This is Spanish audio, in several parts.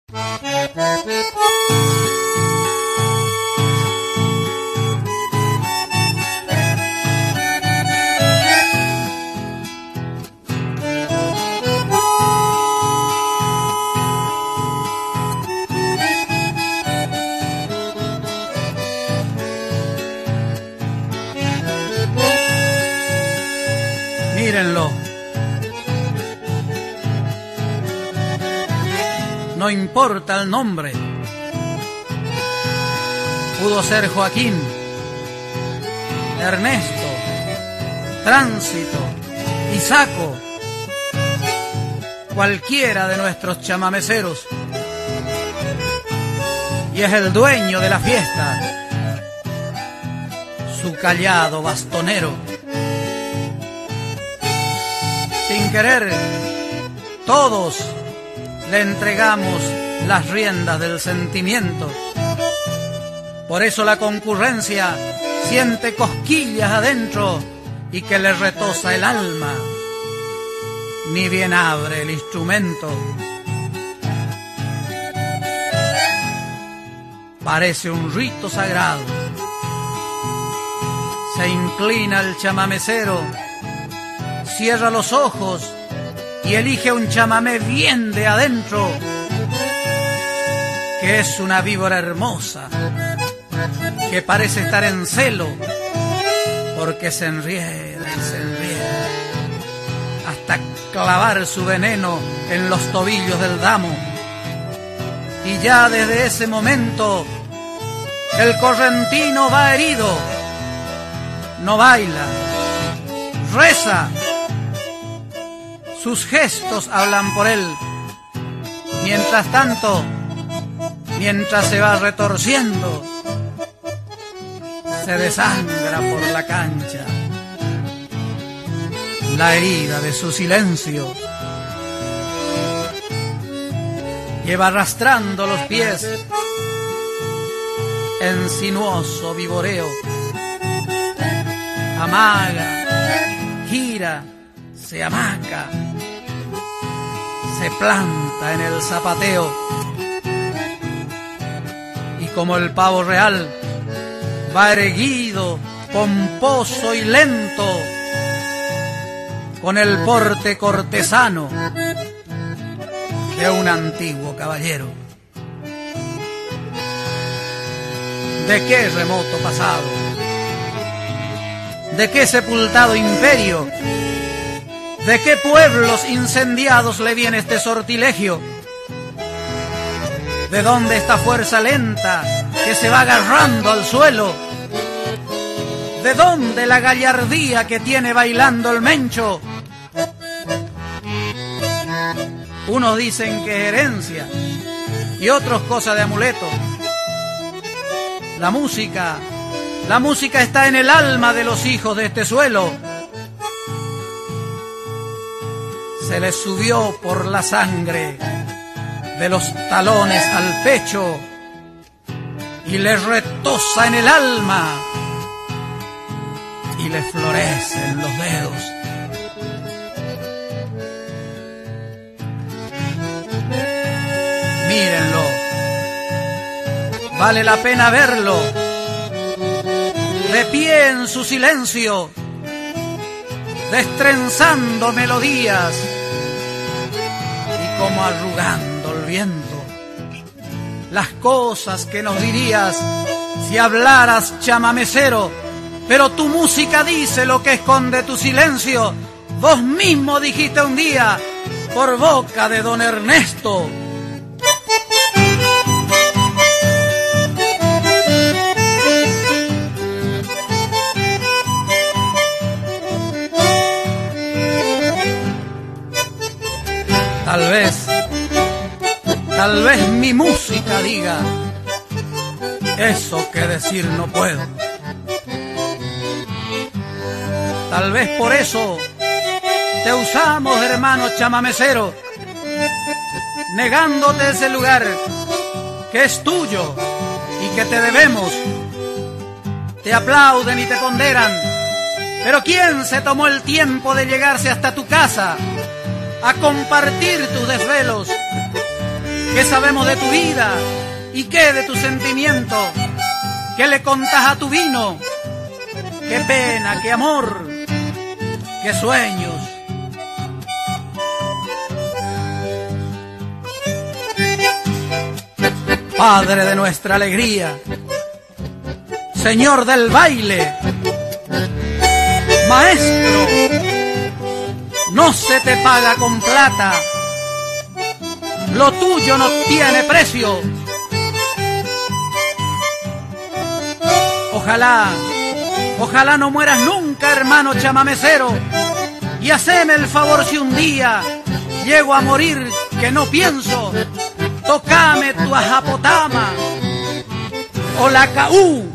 Mírenlo. No importa el nombre. Pudo ser Joaquín, Ernesto, Tránsito, Isaco, cualquiera de nuestros chamameceros. Y es el dueño de la fiesta, su callado bastonero. Sin querer, todos le entregamos las riendas del sentimiento. Por eso la concurrencia siente cosquillas adentro y que le retosa el alma. Ni bien abre el instrumento. Parece un rito sagrado. Se inclina el chamamecero, cierra los ojos y elige un chamamé bien de adentro, que es una víbora hermosa, que parece estar en celo, porque se enrieda y se enrieda, hasta clavar su veneno en los tobillos del damo. Y ya desde ese momento, el correntino va herido, no baila, reza. Sus gestos hablan por él. Mientras tanto, mientras se va retorciendo, se desangra por la cancha la herida de su silencio. Lleva arrastrando los pies en sinuoso vivoreo. Amaga, gira, se hamaca, se planta en el zapateo. Y como el pavo real, va erguido, pomposo y lento, con el porte cortesano de un antiguo caballero. ¿De qué remoto pasado? ¿De qué sepultado imperio? ¿De qué pueblos incendiados le viene este sortilegio? ¿De dónde esta fuerza lenta que se va agarrando al suelo? ¿De dónde la gallardía que tiene bailando el mencho? Unos dicen que es herencia y otros cosa de amuleto. La música está en el alma de los hijos de este suelo. Se les subió por la sangre de los talones al pecho y les retosa en el alma y les florecen los dedos. Mírenlo, vale la pena verlo, de pie en su silencio, destrenzando melodías y como arrugando el viento. Las cosas que nos dirías si hablaras, chamamecero, pero tu música dice lo que esconde tu silencio. Vos mismo dijiste un día por boca de don Ernesto. Tal vez mi música diga eso que decir no puedo. Tal vez por eso te usamos, hermano chamamecero, negándote ese lugar que es tuyo y que te debemos. Te aplauden y te ponderan, pero ¿quién se tomó el tiempo de llegarse hasta tu casa a compartir tus desvelos? ¿Qué sabemos de tu vida? ¿Y qué de tu sentimiento? ¿Qué le contás a tu vino? ¿Qué pena, qué amor, qué sueños? Padre de nuestra alegría, Señor del baile, Maestro, no se te paga con plata, lo tuyo no tiene precio. Ojalá no mueras nunca, hermano chamamecero, y haceme el favor si un día llego a morir, que no pienso, tocame tu ajapotama o la caú.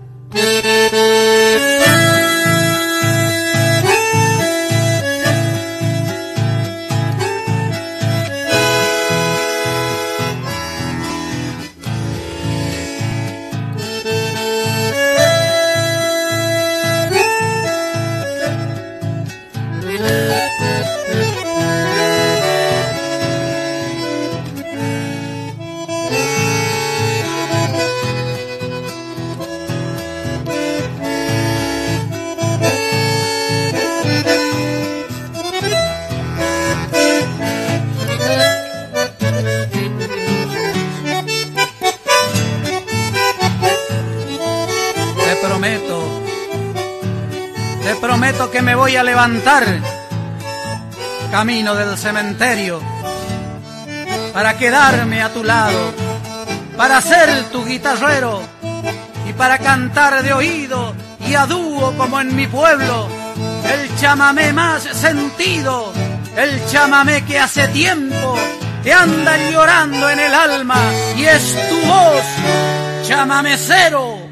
Te prometo que me voy a levantar camino del cementerio para quedarme a tu lado, para ser tu guitarrero y para cantar de oído y a dúo como en mi pueblo el chamamé más sentido, el chamamé que hace tiempo te anda llorando en el alma y es tu voz, chamamecero.